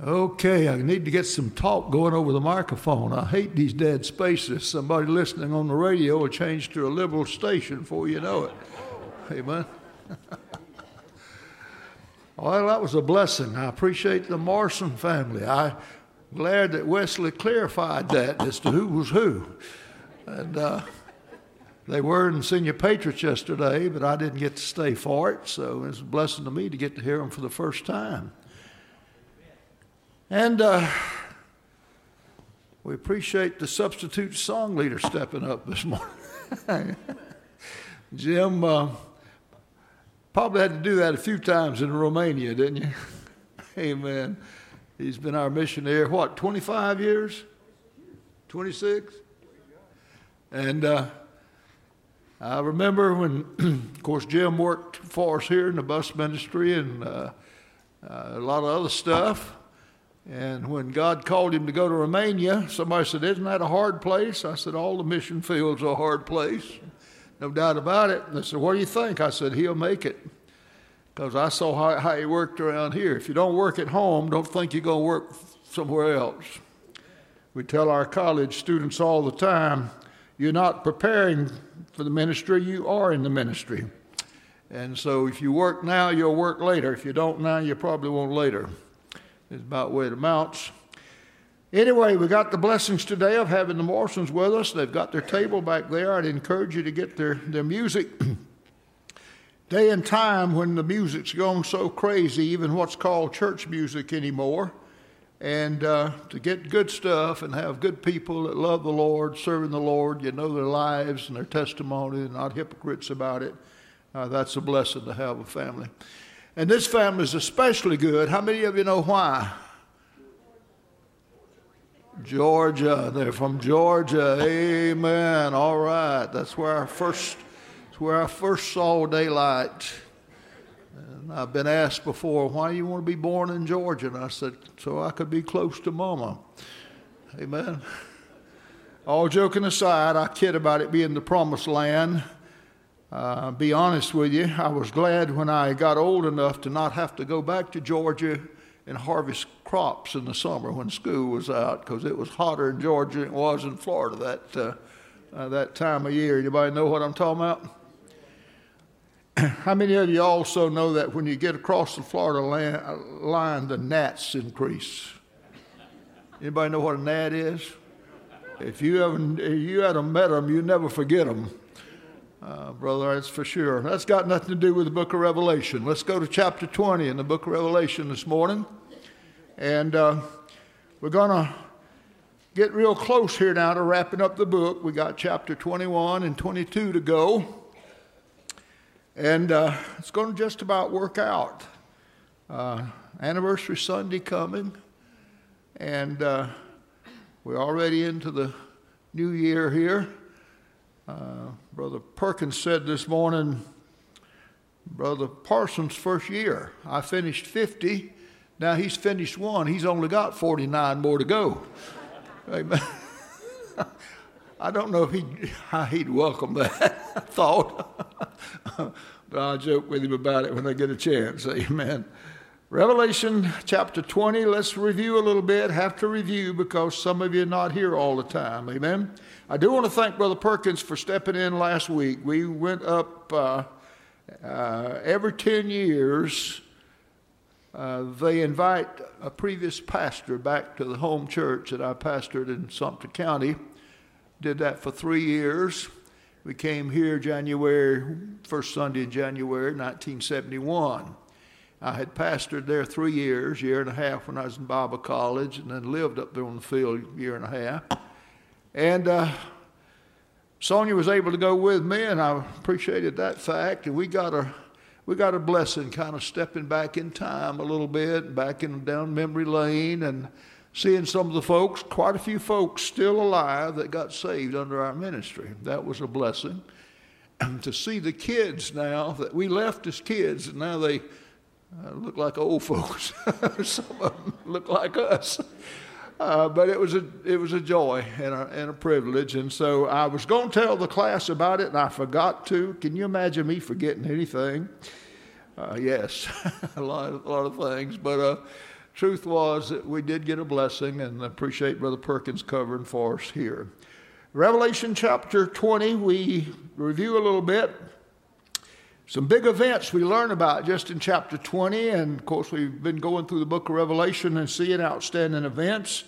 Okay, I need to get some talk going over the microphone. I hate these dead spaces. Somebody listening on the radio will change to a liberal station before you know it. Amen. Well, that was a blessing. I appreciate the Morrison family. I'm glad that Wesley clarified that as to who was who. And they were in Senior Patriots yesterday, but I didn't get to stay for it, so it's a blessing to me to get to hear them for the first time. And we appreciate the substitute song leader stepping up this morning. Jim probably had to do that a few times in Romania, didn't you? Amen. He's been our missionary, 25 years? 26? And I remember when, of course, Jim worked for us here in the bus ministry and a lot of other stuff. And when God called him to go to Romania, somebody said, "Isn't that a hard place?" I said, "All the mission fields are a hard place. No doubt about it." And they said, "What do you think?" I said, "He'll make it." Because I saw how he worked around here. If you don't work at home, don't think you're going to work somewhere else. We tell our college students all the time, you're not preparing for the ministry, you are in the ministry. And so if you work now, you'll work later. If you don't now, you probably won't later. It's about the way it amounts. Anyway, we got the blessings today of having the Morrisons with us. They've got their table back there. I'd encourage you to get their music. Day and time when the music's gone so crazy, even what's called church music anymore, and to get good stuff and have good people that love the Lord, serving the Lord, you know their lives and their testimony, and not hypocrites about it. That's a blessing to have a family. And this family is especially good. How many of you know why? Georgia. They're from Georgia. Amen. All right. That's where I first saw daylight. And I've been asked before, why do you want to be born in Georgia? And I said, so I could be close to Mama. Amen. All joking aside, I kid about it being the promised land. Be honest with you, I was glad when I got old enough to not have to go back to Georgia and harvest crops in the summer when school was out, because it was hotter in Georgia than it was in Florida that time of year. Anybody know what I'm talking about? How many of you also know that when you get across the Florida line, the gnats increase? Anybody know what a gnat is? If you haven't met them, you never forget them. Brother, that's for sure. That's got nothing to do with the book of Revelation. Let's go to chapter 20 in the book of Revelation this morning. And we're going to get real close here now to wrapping up the book. We got chapter 21 and 22 to go. And it's going to just about work out. Anniversary Sunday coming. And we're already into the new year here. Brother Perkins said this morning, Brother Parsons' first year. I finished 50. Now he's finished one. He's only got 49 more to go. Amen. I don't know how he'd welcome that thought. But I'll joke with him about it when I get a chance. Amen. Revelation chapter 20, let's review a little bit. Have to review because some of you are not here all the time. Amen. I do want to thank Brother Perkins for stepping in last week. We went up every 10 years. They invite a previous pastor back to the home church that I pastored in Sumter County. Did that for 3 years. We came here first Sunday in January 1971. I had pastored there 3 years, year and a half when I was in Bible college, and then lived up there on the field a year and a half. And Sonia was able to go with me, and I appreciated that fact. And we got a blessing, kind of stepping back in time a little bit, down memory lane, and seeing some of the folks, quite a few folks still alive that got saved under our ministry. That was a blessing. And to see the kids now that we left as kids, and now they look like old folks. Some of them look like us. But it was a joy and a privilege. And so I was going to tell the class about it, and I forgot to. Can you imagine me forgetting anything? Yes, a lot of things. But truth was that we did get a blessing, and I appreciate Brother Perkins covering for us here. Revelation chapter 20, we review a little bit. Some big events we learn about just in chapter 20, and of course we've been going through the book of Revelation and seeing outstanding events.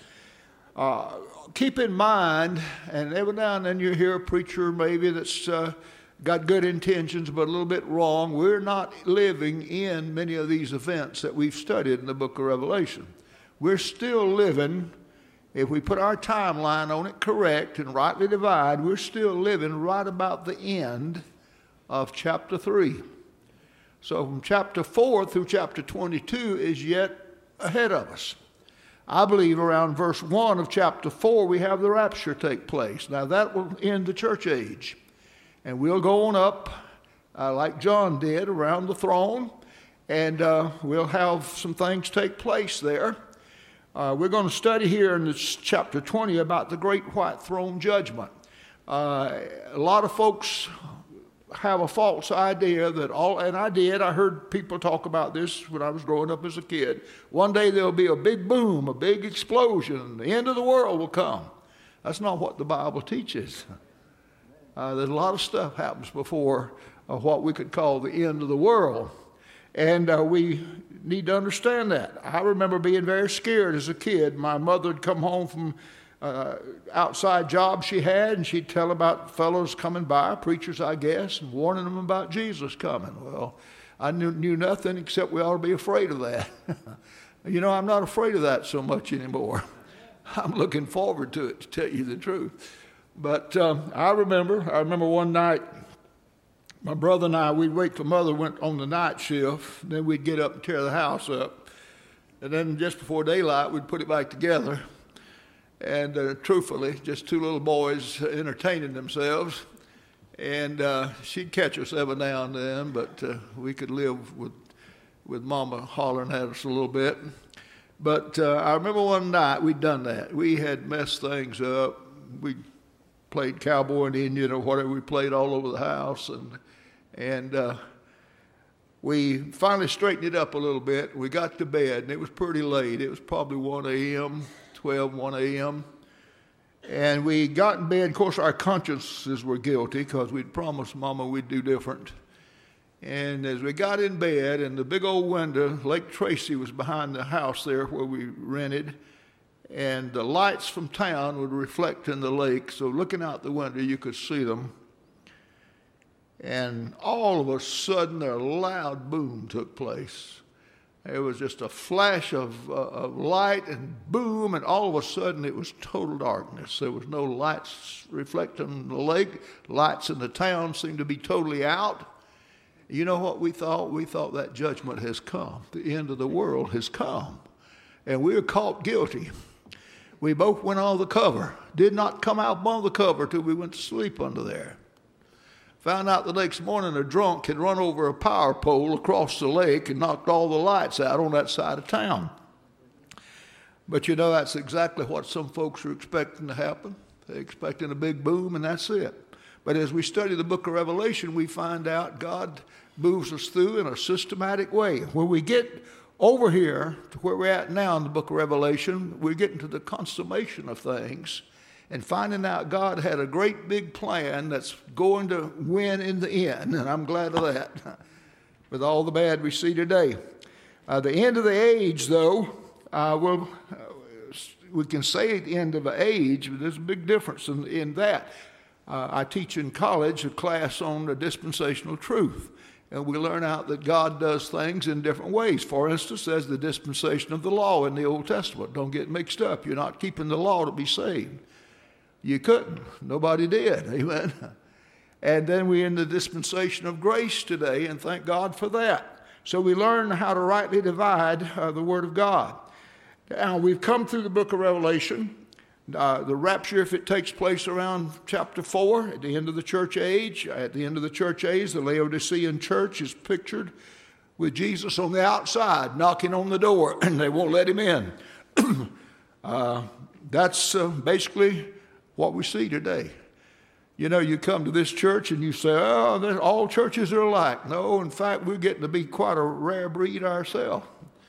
Keep in mind, and every now and then you hear a preacher maybe that's got good intentions but a little bit wrong. We're not living in many of these events that we've studied in the book of Revelation. We're still living, if we put our timeline on it correct and rightly divide, we're still living right about the end of chapter 3. So from chapter 4 through chapter 22 is yet ahead of us. I believe around verse 1 of chapter 4 we have the rapture take place. Now that will end the church age. And we'll go on up like John did around the throne, and we'll have some things take place there. We're going to study here in this chapter 20 about the great white throne judgment. A lot of folks have a false idea that I heard people talk about this when I was growing up as a kid. One day there'll be a big boom, a big explosion, the end of the world will come. That's not what the Bible teaches. There's a lot of stuff happens before what we could call the end of the world. And we need to understand that. I remember being very scared as a kid. My mother would come home from outside job she had, and she'd tell about fellows coming by, preachers I guess, and warning them about Jesus coming. Well, I knew nothing except we ought to be afraid of that. I'm not afraid of that so much anymore. I'm looking forward to it, to tell you the truth. But I remember one night, my brother and I, we'd wait till Mother went on the night shift, then we'd get up and tear the house up. And then just before daylight, we'd put it back together. And truthfully, just two little boys entertaining themselves. And she'd catch us every now and then, but we could live with Mama hollering at us a little bit. But I remember one night we'd done that. We had messed things up. We played cowboy and Indian or whatever. We played all over the house. And we finally straightened it up a little bit. We got to bed, and it was pretty late. It was probably 1 a.m., 1 a.m. And we got in bed. Of course, our consciences were guilty because we'd promised Mama we'd do different. And as we got in bed, and the big old window, Lake Tracy was behind the house there where we rented, and the lights from town would reflect in the lake. So looking out the window, you could see them. And all of a sudden, a loud boom took place. There was just a flash of light and boom, and all of a sudden it was total darkness. There was no lights reflecting in the lake. Lights in the town seemed to be totally out. You know what we thought? We thought that judgment has come. The end of the world has come. And we were caught guilty. We both went on the cover. Did not come out on the cover till we went to sleep under there. Found out the next morning a drunk had run over a power pole across the lake and knocked all the lights out on that side of town. But that's exactly what some folks are expecting to happen. They're expecting a big boom, and that's it. But as we study the book of Revelation, we find out God moves us through in a systematic way. When we get over here to where we're at now in the book of Revelation, we're getting to the consummation of things and finding out God had a great big plan that's going to win in the end, and I'm glad of that, with all the bad we see today. The end of the age, though, we can say the end of an age, but there's a big difference in that. I teach in college a class on the dispensational truth, and we learn out that God does things in different ways. For instance, there's the dispensation of the law in the Old Testament. Don't get mixed up. You're not keeping the law to be saved. You couldn't. Nobody did. Amen. And then we're in the dispensation of grace today, and thank God for that. So we learn how to rightly divide the Word of God. Now, we've come through the book of Revelation. The rapture, if it takes place around chapter 4, at the end of the church age. At the end of the church age, the Laodicean church is pictured with Jesus on the outside, knocking on the door, and they won't let him in. That's basically what we see today. You come to this church and you say, oh, all churches are alike. No, in fact, we're getting to be quite a rare breed ourselves.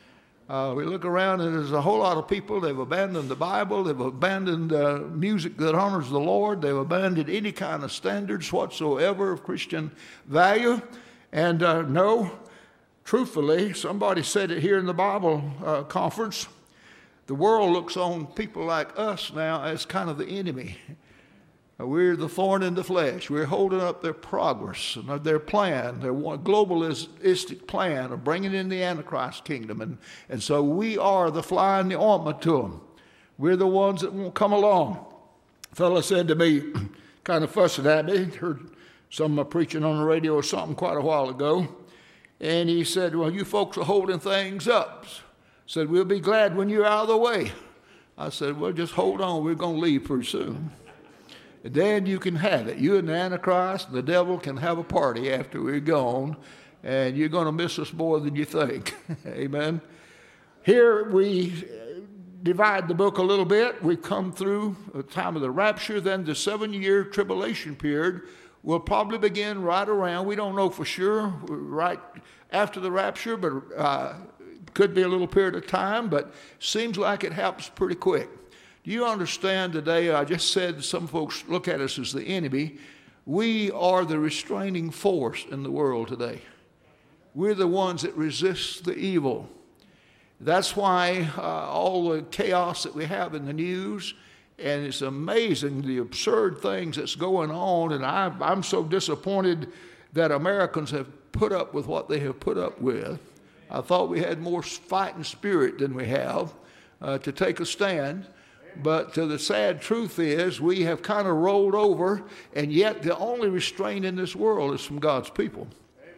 We look around and there's a whole lot of people, they've abandoned the Bible, they've abandoned music that honors the Lord, they've abandoned any kind of standards whatsoever of Christian value. And no, truthfully, somebody said it here in the Bible conference, the world looks on people like us now as kind of the enemy. We're the thorn in the flesh. We're holding up their progress and their plan, their globalistic plan of bringing in the Antichrist kingdom. And so we are the fly in the ointment to them. We're the ones that won't come along. A fellow said to me, kind of fussing at me, heard some preaching on the radio or something quite a while ago, and he said, well, you folks are holding things up. Said, we'll be glad when you're out of the way. I said, well, just hold on. We're going to leave pretty soon. And then you can have it. You and the Antichrist and the devil can have a party after we're gone, and you're going to miss us more than you think. Amen. Here we divide the book a little bit. We come through the time of the rapture, then the 7-year tribulation period will probably begin right around, we don't know for sure, right after the rapture, but could be a little period of time, but seems like it happens pretty quick. Do you understand today, I just said some folks look at us as the enemy. We are the restraining force in the world today. We're the ones that resist the evil. That's why all the chaos that we have in the news, and it's amazing the absurd things that's going on, and I'm so disappointed that Americans have put up with what they have put up with. I thought we had more fighting spirit than we have to take a stand. But the sad truth is we have kind of rolled over, and yet the only restraint in this world is from God's people.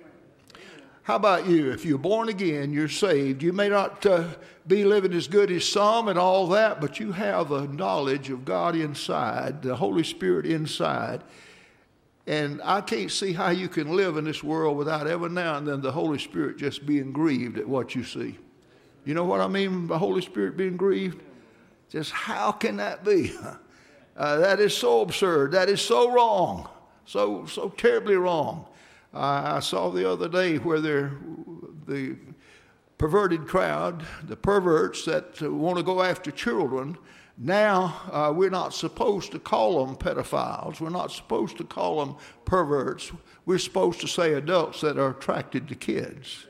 How about you? If you're born again, you're saved. You may not be living as good as some and all that, but you have a knowledge of God inside, the Holy Spirit inside. And I can't see how you can live in this world without every now and then the Holy Spirit just being grieved at what you see. You know what I mean by Holy Spirit being grieved? Just how can that be? That is so absurd. That is so wrong. So terribly wrong. I saw the other day where the perverted crowd, the perverts that want to go after children, now we're not supposed to call them pedophiles. We're not supposed to call them perverts. We're supposed to say adults that are attracted to kids.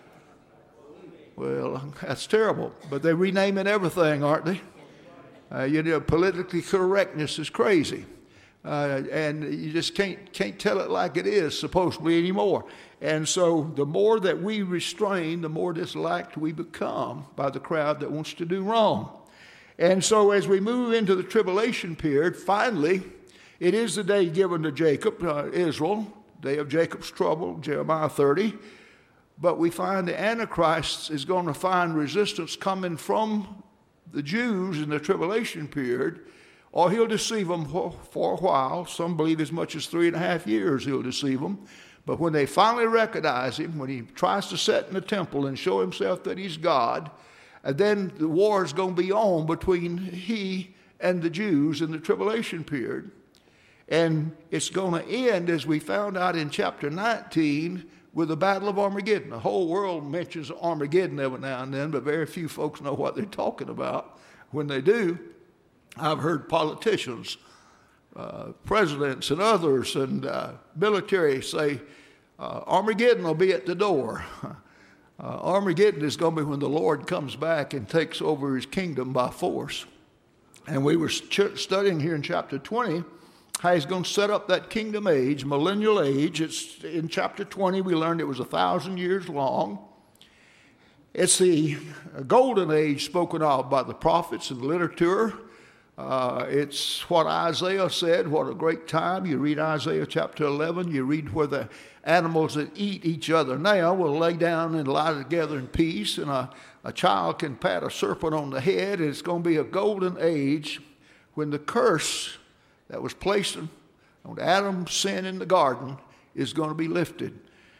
Well, that's terrible. But they're renaming everything, aren't they? Politically correctness is crazy. And you just can't tell it like it is supposedly anymore. And so the more that we restrain, the more disliked we become by the crowd that wants to do wrong. And so as we move into the tribulation period, finally, it is the day given to Jacob, Israel, day of Jacob's trouble, Jeremiah 30. But we find the Antichrist is going to find resistance coming from the Jews in the tribulation period, or he'll deceive them for a while. Some believe as much as 3.5 years he'll deceive them. But when they finally recognize him, when he tries to sit in the temple and show himself that he's God, and then the war is going to be on between he and the Jews in the tribulation period. And it's going to end, as we found out in chapter 19, with the Battle of Armageddon. The whole world mentions Armageddon every now and then, but very few folks know what they're talking about. When they do, I've heard politicians, presidents and others, and military say, Armageddon will be at the door. Armageddon is going to be when the Lord comes back and takes over his kingdom by force. And we were studying here in chapter 20 how he's going to set up that kingdom age, millennial age. It's in chapter 20, we learned it was 1,000 years long. It's the golden age spoken of by the prophets and literature. It's what Isaiah said, what a great time. You read Isaiah chapter 11, you read where the animals that eat each other now will lay down and lie together in peace, and a child can pat a serpent on the head, and it's going to be a golden age when the curse that was placed on Adam's sin in the garden is going to be lifted.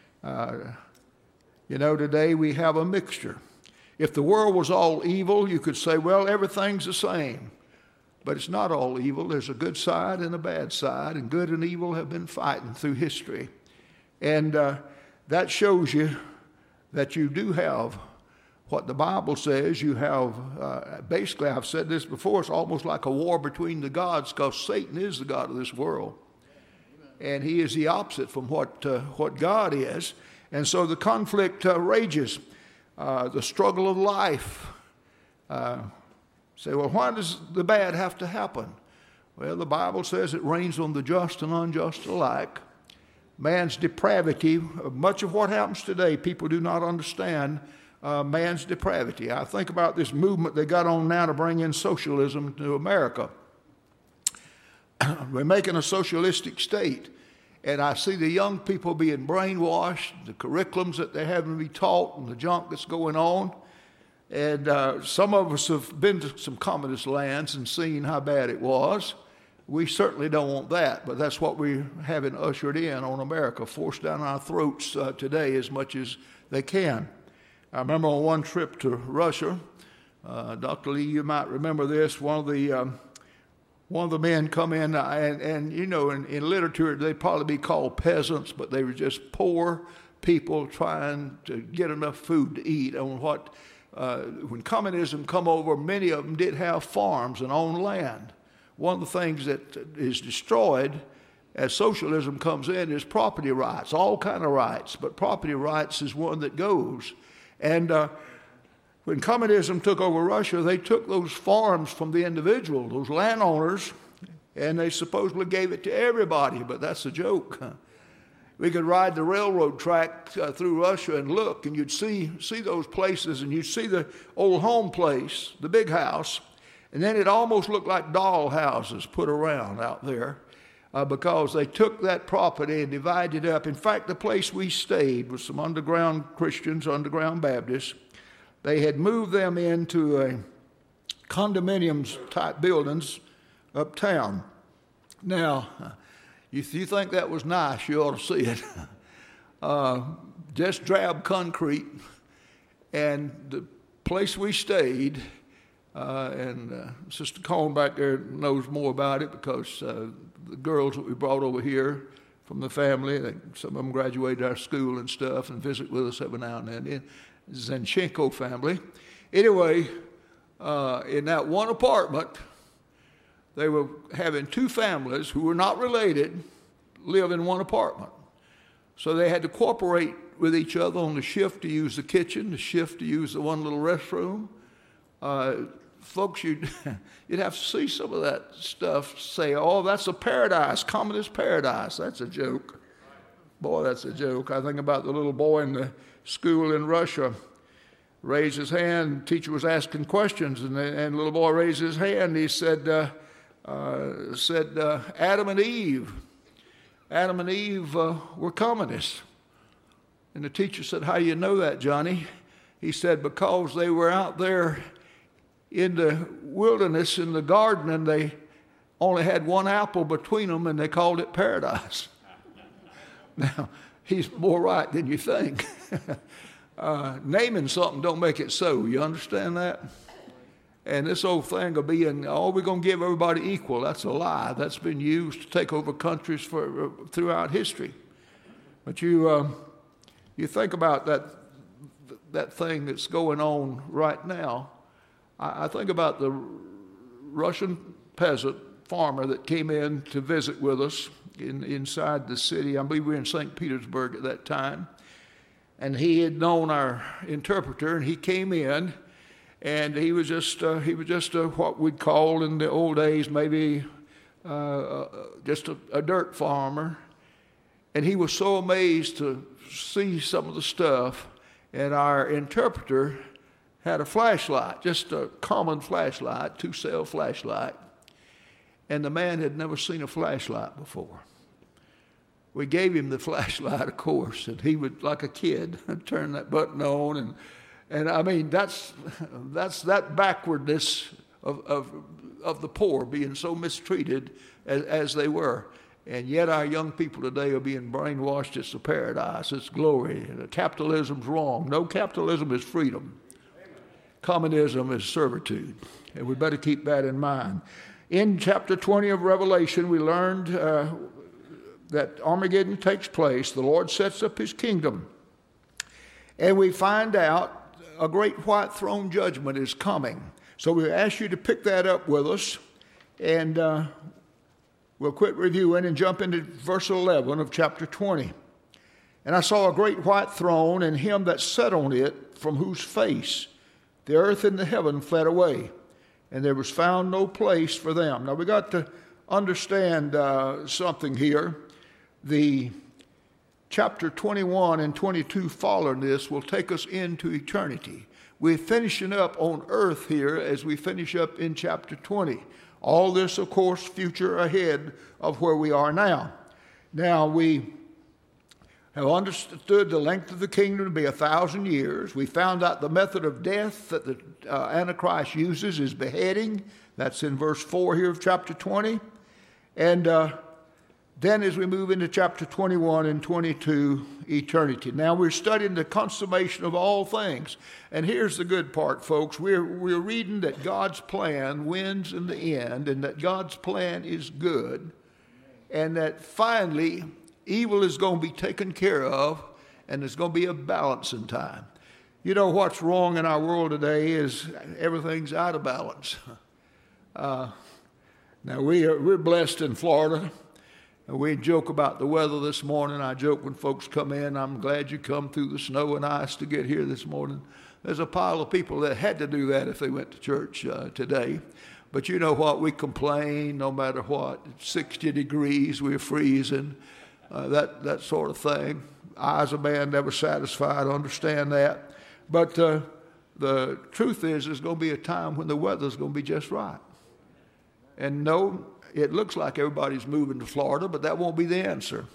Today we have a mixture. If the world was all evil, you could say, well, everything's the same. But it's not all evil. There's a good side and a bad side, and good and evil have been fighting through history. And that shows you that you do have what the Bible says. You have, basically, I've said this before, it's almost like a war between the gods, because Satan is the god of this world. And he is the opposite from what God is. And so the conflict rages, the struggle of life. Say, well, why does the bad have to happen? Well, the Bible says it rains on the just and unjust alike. Man's depravity, much of what happens today, people do not understand man's depravity. I think about this movement they got on now to bring in socialism to America. We're making a socialistic state. And I see the young people being brainwashed, the curriculums that they're having to be taught, and the junk that's going on. And some of us have been to some communist lands and seen how bad it was. We certainly don't want that, but that's what we're having ushered in on America, forced down our throats today as much as they can. I remember on one trip to Russia, Dr. Lee, you might remember this, one of the men come in, and you know, in literature, they'd probably be called peasants, but they were just poor people trying to get enough food to eat. And when communism come over, many of them did have farms and own land. One of the things that is destroyed as socialism comes in is property rights, all kind of rights, but property rights is one that goes. And when communism took over Russia, they took those farms from the individual, those landowners, and they supposedly gave it to everybody, but that's a joke. We could ride the railroad track through Russia and look, and you'd see those places, and you'd see the old home place, the big house, and then it almost looked like doll houses put around out there because they took that property and divided it up. In fact, the place we stayed was some underground Christians, underground Baptists. They had moved them into condominiums-type buildings uptown. Now, if you think that was nice, you ought to see it. Just drab concrete. And the place we stayed, and Sister Cohn back there knows more about it because the girls that we brought over here from the family, some of them graduated our school and stuff and visit with us every now and then. The Zinchenko family. Anyway, in that one apartment, they were having two families who were not related live in one apartment. So they had to cooperate with each other on the shift to use the kitchen, the shift to use the one little restroom. Folks, you'd have to see some of that stuff, say, oh, that's a paradise, communist paradise. That's a joke. Boy, that's a joke. I think about the little boy in the school in Russia, raised his hand, the teacher was asking questions, and the little boy raised his hand, he said, Adam and Eve were communists. And the teacher said, how do you know that, Johnny? He said, because they were out there in the wilderness, in the garden, and they only had one apple between them, and they called it paradise. Now, he's more right than you think. Naming something don't make it so. You understand that? And this old thing of being, we're going to give everybody equal, that's a lie. That's been used to take over countries throughout history. But you think about that thing that's going on right now. I think about the Russian peasant farmer that came in to visit with us inside the city. I believe we were in St. Petersburg at that time. And he had known our interpreter, and he came in, and he was just what we'd call in the old days maybe just a dirt farmer. And he was so amazed to see some of the stuff, and our interpreter had a flashlight, just a common flashlight, 2-cell flashlight. And the man had never seen a flashlight before. We gave him the flashlight, of course, and he would, like a kid, turn that button on. And I mean, that's that backwardness of the poor being so mistreated as they were. And yet our young people today are being brainwashed. It's a paradise. It's glory. Capitalism's wrong. No, capitalism is freedom. Communism is servitude. And we better keep that in mind. In chapter 20 of Revelation, we learned that Armageddon takes place. The Lord sets up his kingdom. And we find out a great white throne judgment is coming. So we ask you to pick that up with us, and we'll quit reviewing and jump into verse 11 of chapter 20. And I saw a great white throne, and him that sat on it, from whose face the earth and the heaven fled away, and there was found no place for them. Now we got to understand something here. The chapter 21 and 22 following this will take us into eternity. We're finishing up on earth here as we finish up in chapter 20. All this, of course, future ahead of where we are now. Now, we have understood the length of the kingdom to be 1,000 years. We found out the method of death that the Antichrist uses is beheading. That's in verse 4 here of chapter 20. And then as we move into chapter 21 and 22, eternity. Now we're studying the consummation of all things. And here's the good part, folks. We're reading that God's plan wins in the end, and that God's plan is good, and that finally evil is going to be taken care of, and there's going to be a balance in time. You know what's wrong in our world today is everything's out of balance. Now we're blessed in Florida. We joke about the weather this morning. I joke when folks come in, I'm glad you come through the snow and ice to get here this morning. There's a pile of people that had to do that if they went to church today. But you know what? We complain no matter what. It's 60 degrees, we're freezing, that sort of thing. I, as a man, never satisfied, understand that. But the truth is, there's going to be a time when the weather's going to be just right. And no, it looks like everybody's moving to Florida, but that won't be the answer.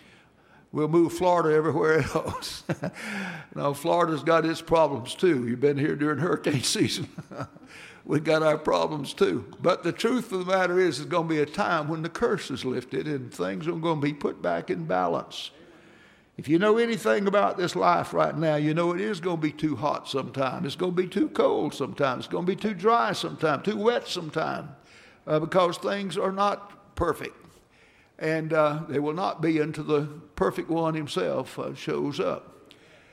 We'll move Florida everywhere else. Now, Florida's got its problems too. You've been here during hurricane season. We've got our problems too. But the truth of the matter is, there's going to be a time when the curse is lifted and things are going to be put back in balance. If you know anything about this life right now, you know it is going to be too hot sometimes. It's going to be too cold sometimes. It's going to be too dry sometimes, too wet sometimes. Because things are not perfect. And they will not be until the perfect one himself shows up.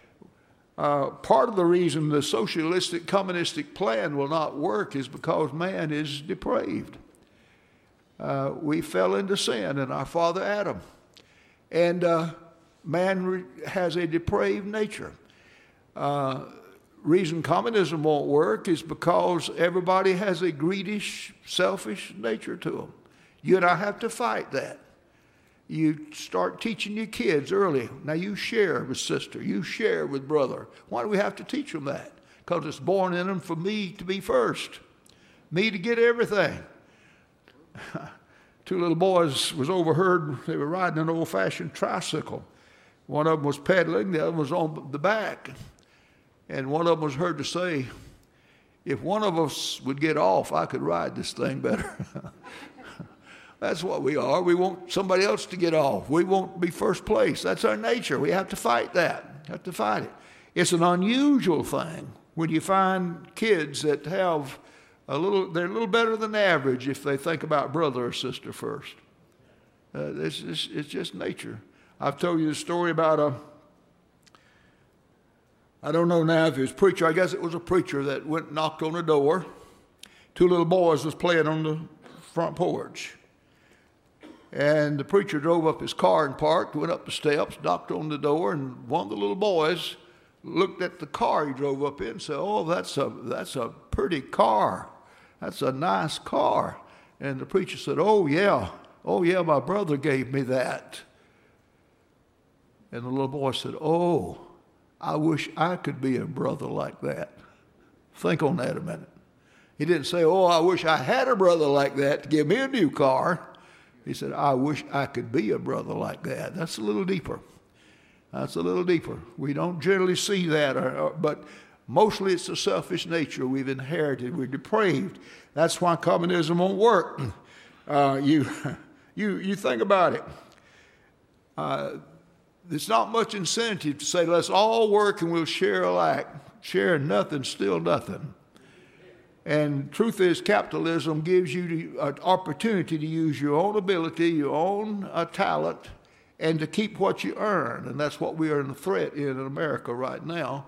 Part of the reason the socialistic, communistic plan will not work is because man is depraved. We fell into sin in our father Adam. And man has a depraved nature. Reason communism won't work is because everybody has a greedish, selfish nature to them. You and I have to fight that. You start teaching your kids early. Now you share with sister, you share with brother. Why do we have to teach them that? Because it's born in them for me to be first, me to get everything. Two little boys was overheard, they were riding an old-fashioned tricycle. One of them was pedaling, the other was on the back. And one of them was heard to say, if one of us would get off, I could ride this thing better. That's what we are. We want somebody else to get off. We won't be first place. That's our nature. We have to fight that. Have to fight it. It's an unusual thing when you find kids that have they're a little better than average if they think about brother or sister first. It's just nature. I've told you the story about I don't know now if it was a preacher. I guess it was a preacher that went and knocked on the door. Two little boys was playing on the front porch. And the preacher drove up his car and parked, went up the steps, knocked on the door, and one of the little boys looked at the car he drove up in and said, oh, that's a pretty car. That's a nice car. And the preacher said, oh, yeah, my brother gave me that. And the little boy said, oh, I wish I could be a brother like that. Think on that a minute. He didn't say, oh, I wish I had a brother like that to give me a new car. He said, I wish I could be a brother like that. That's a little deeper. That's a little deeper. We don't generally see that, but mostly it's a selfish nature we've inherited. We're depraved. That's why communism won't work. You think about it. There's not much incentive to say, let's all work and we'll share alike. Sharing nothing, still nothing. And truth is, capitalism gives you an opportunity to use your own ability, your own talent, and to keep what you earn. And that's what we are in a threat in America right now.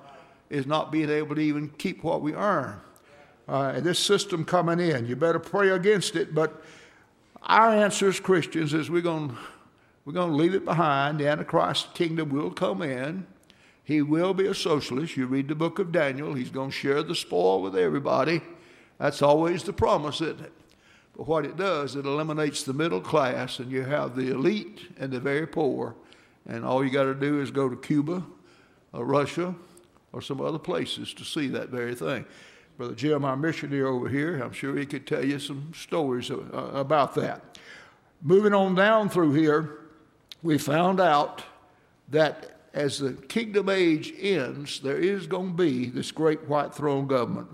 is not being able to even keep what we earn. And this system coming in, you better pray against it. But our answer as Christians is we're going to leave it behind. The Antichrist kingdom will come in. He will be a socialist. You read the book of Daniel. He's going to share the spoil with everybody. That's always the promise, isn't it? But what it does, it eliminates the middle class, and you have the elite and the very poor. And all you got to do is go to Cuba or Russia or some other places to see that very thing. Brother Jim, our missionary over here, I'm sure he could tell you some stories about that. Moving on down through here, we found out that as the kingdom age ends, there is going to be this great white throne government,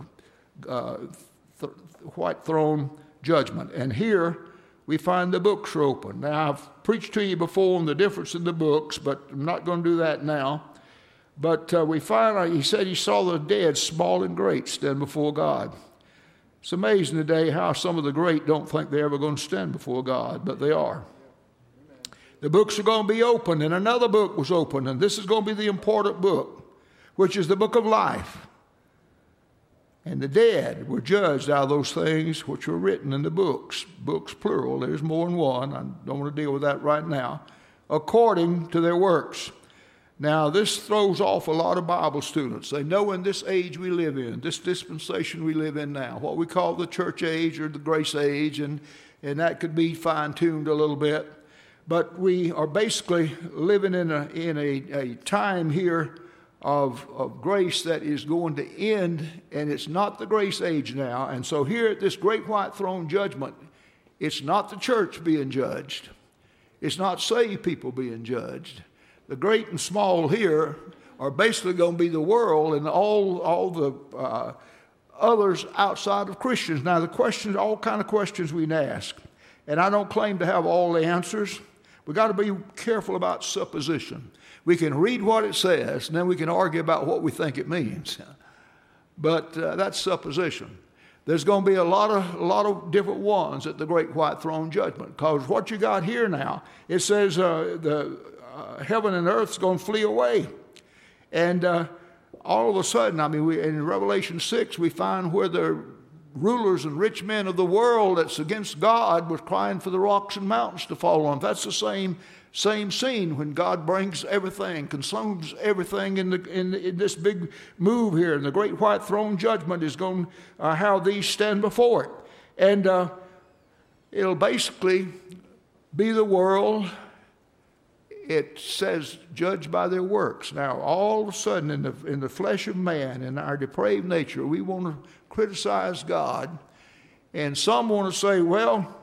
white throne judgment. And here we find the books are open. Now, I've preached to you before on the difference in the books, but I'm not going to do that now. But we find, he said he saw the dead, small and great, stand before God. It's amazing today how some of the great don't think they're ever going to stand before God, but they are. The books are going to be opened, and another book was opened, and this is going to be the important book, which is the book of life. And the dead were judged out of those things which were written in the books plural, there's more than one, I don't want to deal with that right now, according to their works. Now, this throws off a lot of Bible students. They know in this age we live in, this dispensation we live in now, what we call the church age or the grace age, and that could be fine-tuned a little bit. But we are basically living in a time here of grace that is going to end, and it's not the grace age now. And so here at this great white throne judgment, it's not the church being judged. It's not saved people being judged. The great and small here are basically going to be the world and all the others outside of Christians. Now, the questions, all kind of questions we can ask, and I don't claim to have all the answers. We've got to be careful about supposition. We can read what it says, and then we can argue about what we think it means. But that's supposition. There's going to be a lot of different ones at the great white throne judgment, because what you got here now, it says heaven and earth is going to flee away. And all of a sudden, I mean, in Revelation 6, we find where the rulers and rich men of the world that's against God was crying for the rocks and mountains to fall on. That's the same scene when God brings everything, consumes everything in this big move here. And the great white throne judgment is going to how these stand before it. And it'll basically be the world, it says, judged by their works. Now, all of a sudden, in the flesh of man, in our depraved nature, we want to criticize God. And some want to say, well,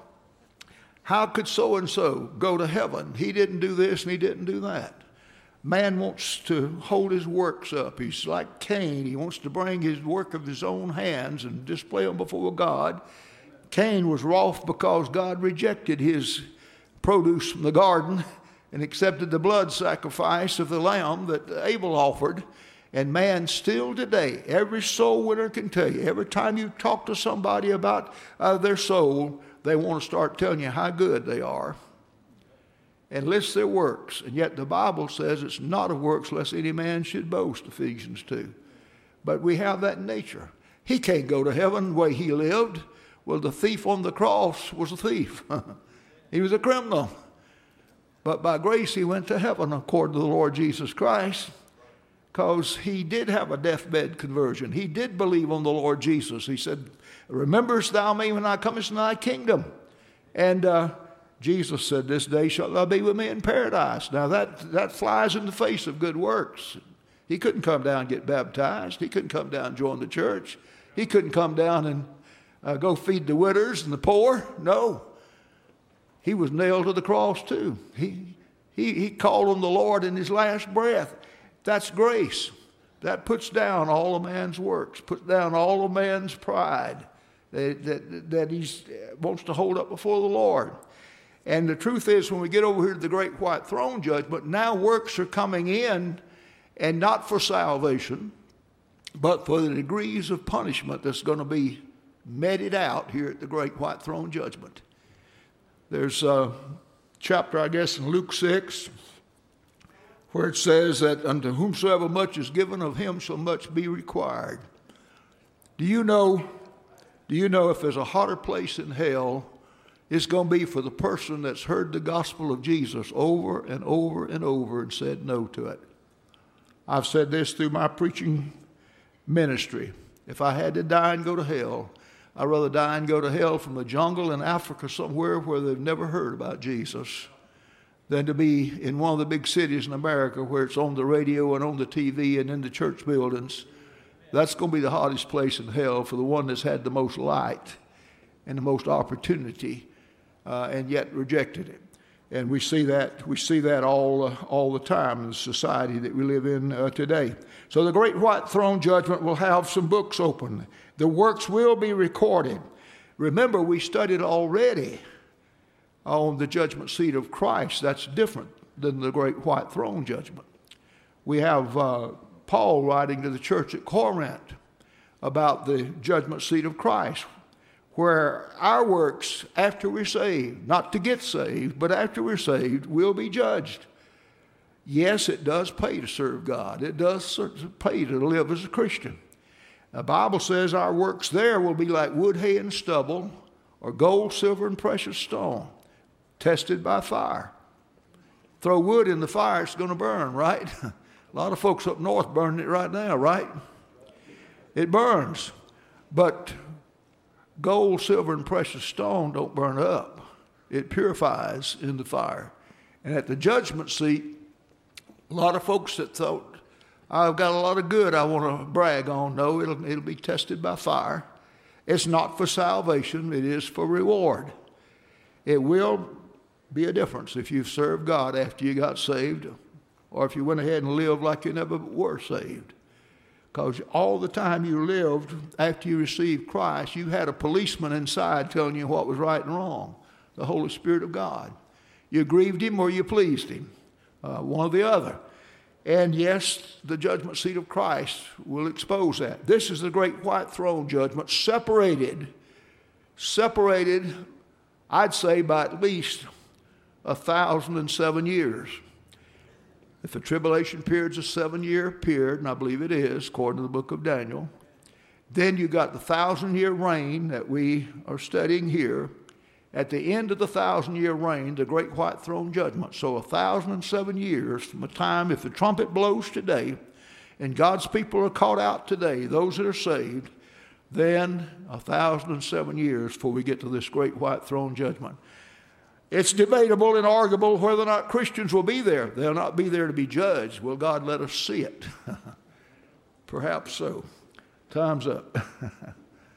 how could so-and-so go to heaven? He didn't do this and he didn't do that. Man wants to hold his works up. He's like Cain. He wants to bring his work of his own hands and display them before God. Cain was wroth because God rejected his produce from the garden and accepted the blood sacrifice of the lamb that Abel offered. And man still today, every soul winner can tell you, every time you talk to somebody about their soul, they want to start telling you how good they are and list their works. And yet the Bible says it's not of works lest any man should boast, Ephesians 2. But we have that nature. He can't go to heaven the way he lived. Well, the thief on the cross was a thief. He was a criminal. But by grace he went to heaven according to the Lord Jesus Christ, because he did have a deathbed conversion. He did believe on the Lord Jesus. He said, rememberest thou me when I comest in thy kingdom? And Jesus said, this day shalt thou be with me in paradise. Now that flies in the face of good works. He couldn't come down and get baptized. He couldn't come down and join the church. He couldn't come down and go feed the widows and the poor. No. He was nailed to the cross too. He called on the Lord in his last breath. That's grace. That puts down all of man's works, puts down all of man's pride that he wants to hold up before the Lord. And the truth is, when we get over here to the great white throne judgment, now works are coming in, and not for salvation, but for the degrees of punishment that's going to be meted out here at the great white throne judgment. There's a chapter, I guess, in Luke 6 where it says that unto whomsoever much is given, of him shall much be required. Do you know if there's a hotter place in hell, it's going to be for the person that's heard the gospel of Jesus over and over and over and said no to it. I've said this through my preaching ministry. If I had to die and go to hell, I'd rather die and go to hell from the jungle in Africa somewhere where they've never heard about Jesus than to be in one of the big cities in America where it's on the radio and on the TV and in the church buildings. That's going to be the hottest place in hell for the one that's had the most light and the most opportunity and yet rejected it. And we see that all the time in the society that we live in today. So the great white throne judgment will have some books open. The works will be recorded. Remember, we studied already on the judgment seat of Christ. That's different than the great white throne judgment. We have Paul writing to the church at Corinth about the judgment seat of Christ, where our works after we're saved, not to get saved, but after we're saved, will be judged. Yes, it does pay to serve God. It does pay to live as a Christian. The Bible says our works there will be like wood, hay, and stubble, or gold, silver, and precious stone, tested by fire. Throw wood in the fire, it's going to burn, right? A lot of folks up north burning it right now, right? It burns. But gold, silver, and precious stone don't burn up. It purifies in the fire. And at the judgment seat, a lot of folks that thought, I've got a lot of good I want to brag on. No, it'll be tested by fire. It's not for salvation. It is for reward. It will be a difference if you've served God after you got saved or if you went ahead and lived like you never were saved. Because all the time you lived after you received Christ, you had a policeman inside telling you what was right and wrong, the Holy Spirit of God. You grieved him or you pleased him, one or the other. And yes, the judgment seat of Christ will expose that. This is the great white throne judgment, separated, I'd say, by at least 1,007 years. If the tribulation period's a 7-year period, and I believe it is, according to the book of Daniel, then you got the 1,000-year reign that we are studying here. At the end of the 1,000-year reign, the great white throne judgment. So 1,007 years from the time, if the trumpet blows today, and God's people are caught out today, those that are saved, then 1,007 years before we get to this great white throne judgment. It's debatable and arguable whether or not Christians will be there. They'll not be there to be judged. Will God let us see it? Perhaps so. Time's up.